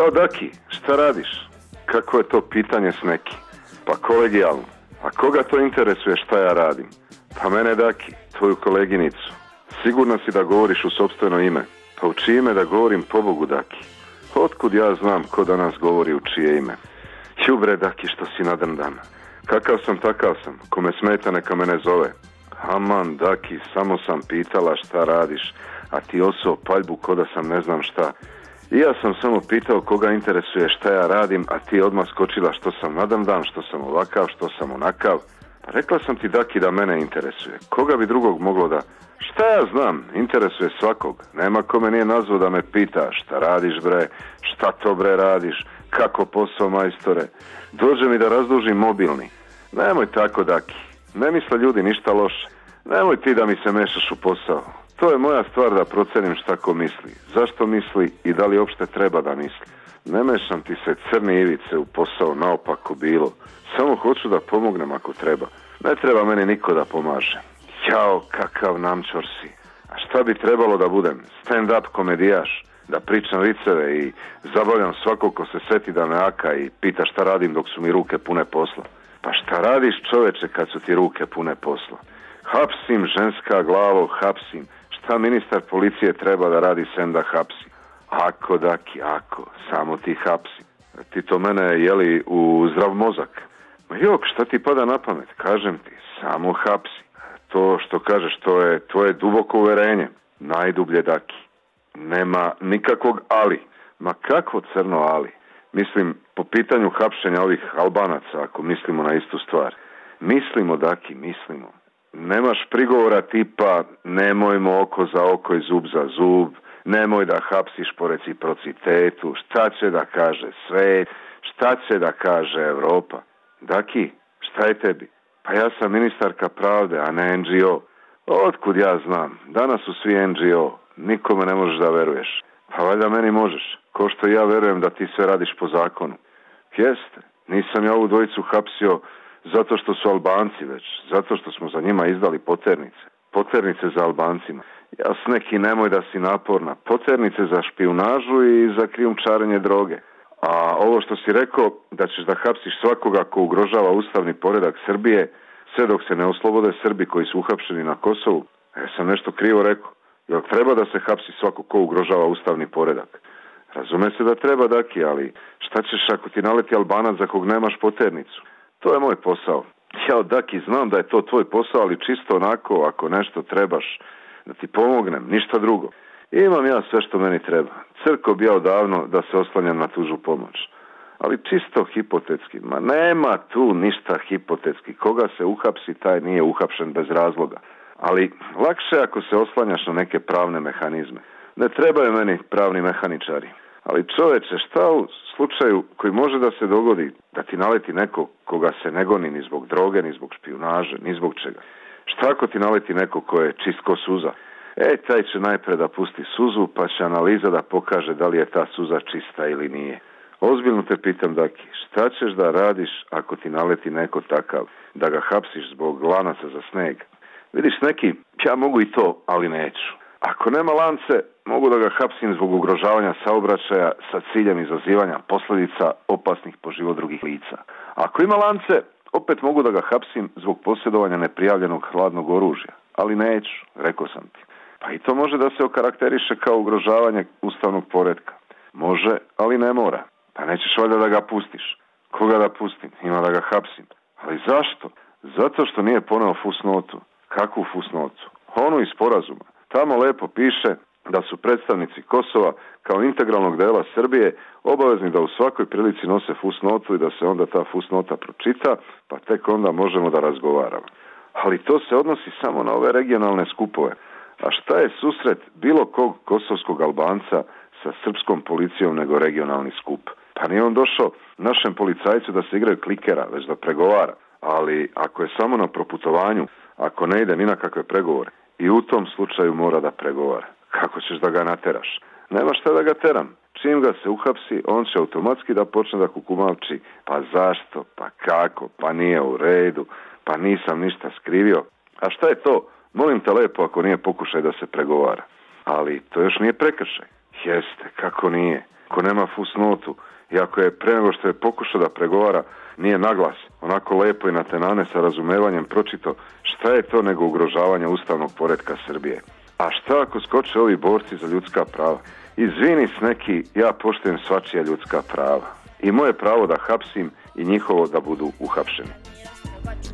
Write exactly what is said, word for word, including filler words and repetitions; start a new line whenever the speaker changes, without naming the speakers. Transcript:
Ćao Daki, šta radiš? Kako je to pitanje s neki? Pa kolegijalno. A koga to interesuje šta ja radim? Pa mene Daki, tvoju koleginicu. Sigurno si da govoriš u sopstveno ime. Pa u čije ime da govorim, pobogu Daki? Otkud ja znam ko danas govori u čije ime? Jubre Daki, što si nadrndan. Kakav sam, takav sam. Kome smeta neka mene zove. Aman Daki, samo sam pitala šta radiš, a ti osao paljbu ko da sam ne znam šta. I ja sam samo pitao koga interesuje šta ja radim, a ti odmah skočila što sam nadrndan, što sam ovakav, što sam onakav. Pa rekla sam ti Daki da mene interesuje. Koga bi drugog moglo da... Šta ja znam, interesuje svakog. Nema ko me nije nazvao da me pita šta radiš bre, šta to bre radiš, kako posao majstore. Dođe mi da razdužim mobilni. Nemoj tako Daki, ne misle ljudi ništa loše. Nemoj ti da mi se mešaš u posao. To je moja stvar da procenim šta ko misli, zašto misli i da li uopšte treba da misli. Ne mešam ti se crni ivice u posao, naopako bilo. Samo hoću da pomognem ako treba. Ne treba meni niko da pomaže. Jao, kakav namčor si. A šta bi trebalo da budem? Stand-up komedijaš, da pričam viceve i zabavljam svakog ko se seti da me aka i pita šta radim dok su mi ruke pune posla. Pa šta radiš čoveče kad su ti ruke pune posla? Hapsim, ženska glavo, hapsim. Šta ministar policije treba da radi sem da hapsi? Ako Daki, ako, samo ti hapsi. Ti to mene jeli u zdrav mozak. Ma jok, šta ti pada na pamet? Kažem ti, samo hapsi. To što kažeš, to je tvoje duboko uverenje. Najdublje Daki. Nema nikakvog ali. Ma kakvo crno ali? Mislim, po pitanju hapšenja ovih Albanaca, ako mislimo na istu stvar. Mislimo Daki, mislimo. Nemaš prigovora tipa nemojmo oko za oko i zub za zub, nemoj da hapsiš po reciprocitetu, šta će da kaže svet, šta će da kaže Evropa. Daki, šta je tebi? Pa ja sam ministarka pravde, a ne en ge o. Otkud ja znam, danas su svi en ge o, nikome ne možeš da veruješ. Pa valjda meni možeš, ko što ja verujem da ti sve radiš po zakonu. Jeste, nisam ja ovu dvojicu hapsio zato što su Albanci već, zato što smo za njima izdali poternice. Poternice za Albancima. Ja s neki nemoj da si naporna. Poternice za špijunažu i za krijumčarenje droge. A ovo što si rekao da ćeš da hapsiš svakoga ko ugrožava ustavni poredak Srbije, sve dok se ne oslobode Srbi koji su uhapšeni na Kosovu, ja sam nešto krivo rekao. Jel treba da se hapsi svako ko ugrožava ustavni poredak? Razume se da treba Daki, ali šta ćeš ako ti naleti Albanac za kog nemaš poternicu? To je moj posao. Ja Daki znam da je to tvoj posao, ali čisto onako ako nešto trebaš da ti pomognem, ništa drugo. Imam ja sve što meni treba. Crko bi ja odavno da se oslanjam na tužu pomoć. Ali čisto hipotetski. Ma nema tu ništa hipotetski. Koga se uhapsi, taj nije uhapšen bez razloga. Ali lakše ako se oslanjaš na neke pravne mehanizme. Ne trebaju meni pravni mehaničari. Ali čoveče, šta u slučaju koji može da se dogodi da ti naleti neko koga se ne goni ni zbog droge, ni zbog špijunaže, ni zbog čega? Šta ako ti naleti neko ko je čist ko suza? E, taj će najpre da pusti suzu, pa će analiza da pokaže da li je ta suza čista ili nije. Ozbiljno te pitam, Daki, šta ćeš da radiš ako ti naleti neko takav, da ga hapsiš zbog lanaca za sneg? Vidiš neki, ja mogu i to, ali neću. Ako nema lance, mogu da ga hapsim zbog ugrožavanja saobraćaja sa ciljem izazivanja posljedica opasnih po život drugih lica. Ako ima lance, opet mogu da ga hapsim zbog posjedovanja neprijavljenog hladnog oružja. Ali neću, rekao sam ti. Pa i to može da se okarakteriše kao ugrožavanje ustavnog poretka. Može, ali ne mora. Pa nećeš valjda da ga pustiš. Koga da pustim? Ima da ga hapsim. Ali zašto? Zato što nije poneo fusnotu. Kakvu fusnotu? Onu iz sporazuma. Tamo lepo piše da su predstavnici Kosova kao integralnog dela Srbije obavezni da u svakoj prilici nose fusnotu i da se onda ta fusnota pročita, pa tek onda možemo da razgovaramo. Ali to se odnosi samo na ove regionalne skupove. A šta je susret bilo kog kosovskog Albanca sa srpskom policijom nego regionalni skup? Pa nije on došao našem policajcu da se igraju klikera, već da pregovara. Ali ako je samo na proputovanju, ako ne ide ni na kakve pregovore, i u tom slučaju mora da pregovara. Kako ćeš da ga nateraš? Nema šta da ga teram. Čim ga se uhapsi, on će automatski da počne da kukumavči. Pa zašto? Pa kako? Pa nije u redu. Pa nisam ništa skrivio. A šta je to? Molim te lepo ako nije pokušaj da se pregovara. Ali to još nije prekršaj. Jeste, kako nije? ako nema fusnotu i ako je pre nego što je pokušao da pregovara nije naglas, onako lepo i natenane sa razumevanjem pročito šta je to nego ugrožavanje ustavnog poretka Srbije. A šta ako skoče ovi borci za ljudska prava? Izvini Sneki, ja poštujem svačija ljudska prava. I moje pravo da hapsim i njihovo da budu uhapšeni.